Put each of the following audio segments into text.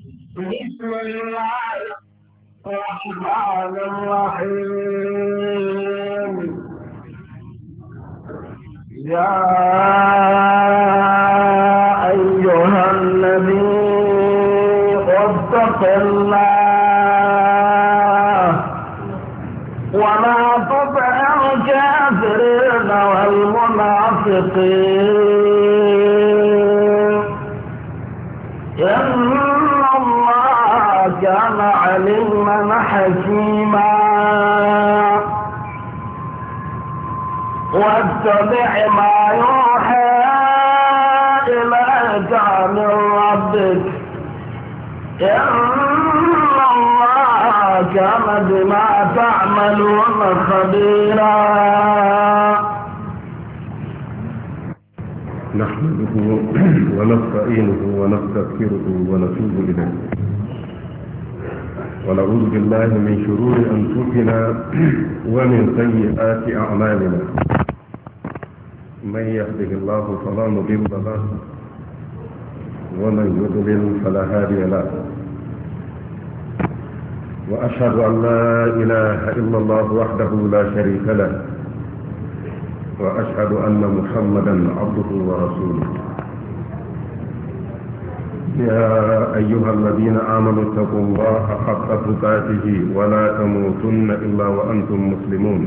بسم الله الرحمن الرحيم. يا أيها الذي اتق الله ولا تطع الكافرين والمنافقين إن الله كان عليما حكيما. واتبع ما يوحى إليك من ربك إن الله كان بما تعملون خبيرا. نحمده ونستعينه ونستغفره ونتوب إليه ونعوذ بالله من شرور أنفسنا ومن سيئات أعمالنا. من يهده الله فلا مضل له ومن يضلل فلا هادي له. وأشهد أن لا إله إلا الله وحده لا شريك له وأشهد أن محمدا عبده ورسوله. يا أيها الذين آمنوا اتقوا الله حق تقاته ولا تموتن إلا وأنتم مسلمون.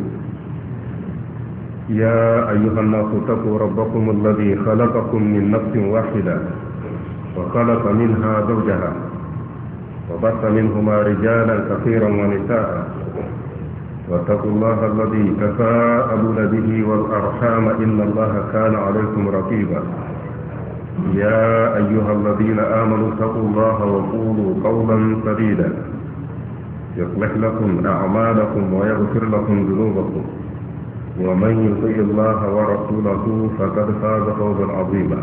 يا أيها الناس اتقوا ربكم الذي خلقكم من نفس واحدة وخلق منها زوجها وبث منهما رجالا كثيرا ونساء واتقوا الله الذي تساءلون به والأرحام إن الله كان عليكم رقيبا. يا أيها الذين آمنوا اتقوا الله وقولوا قولا سديدا يصلح لكم أعمالكم ويغفر لكم ذنوبكم ومن يطع الله ورسوله فقد فاز فوزا عظيما.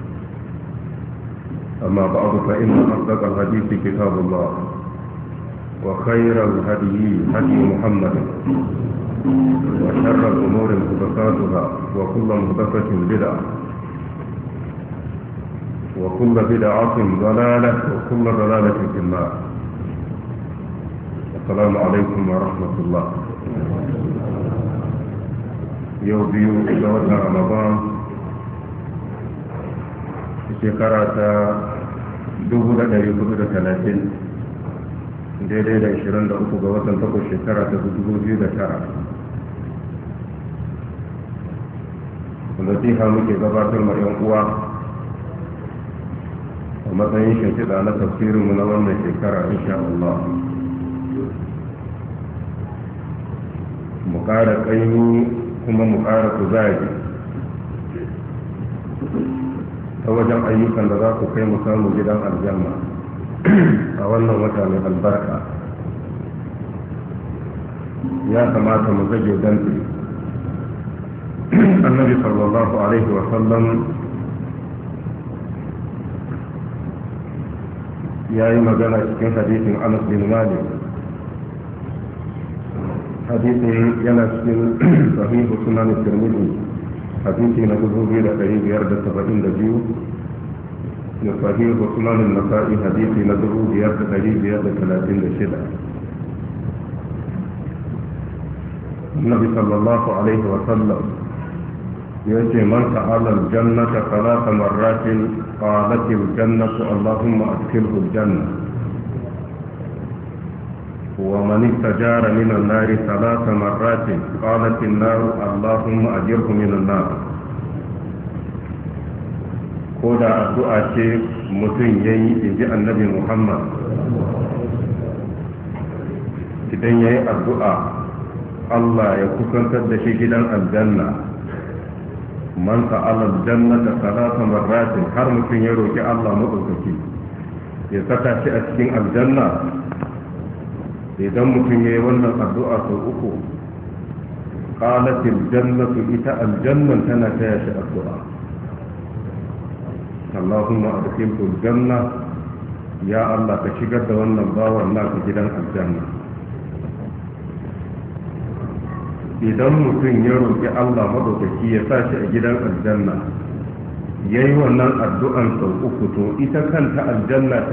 أما بعد فإن أصدق الحديث كتاب الله وخير الهدي هدي محمد وشر الأمور محدثاتها وكل محدثة بدعة وكل بدعة ضلالة وكل ضلالة في النار. السلام عليكم ورحمة الله. يوم زوجنا رمضان شكرا 1430 daidai da 23 ga watan 8 shekara ta 2009. nasiha muke gabatar ma 'yan uwa a matsayin shimfiɗa na tafsirinmu na wannan shekara insha Allah. Mu ƙara ƙaimi kuma mu ƙara kuzari ta wajen ayyukan da za ku kai mu samu gidan aljanna a wannan wata mai albarka. Ya kamata mu zage dantse. Annabi sallallahu alaihi wa sallam ya yi magana cikin hadisin Anas bin Malik. Hadisin yana cikin sahihu sunan Tirmidhi, hadisi na 2572 da sahihu sunan Nasa'i hadisi na 5536. Annabi sallallahu alaihi wa sallam yace man sa'ala al-jannata thalatha marratin qalat al-jannatu Allahumma adkhilhu al-janna wa man istajara min an-nari thalatha marratin qalat an-nar Allahumma ajirhu min an-nar. ko da addu'a ce mutum yayi inji annabi Muhammad, idan yayi addu'a Allah ya kusantar da shi gidan aljanna, man sa'ala aljannata salasa marratin, har mutum ya roki Allah madaukaki ya saka shi a cikin aljanna. Idan mutum yayi wannan addu'a sau uku, qalat aljannatu, ita aljannan tana taya shi addu'a, Allahumma adkhilhu aljanna, ya Allah ka shigar da wannan bawan naka gidan aljanna. Idan mutum ya roƙi Allah madaukaki ya sa shi a gidan aljanna, yayi wannan addu'an sau uku, to ita kanta aljanna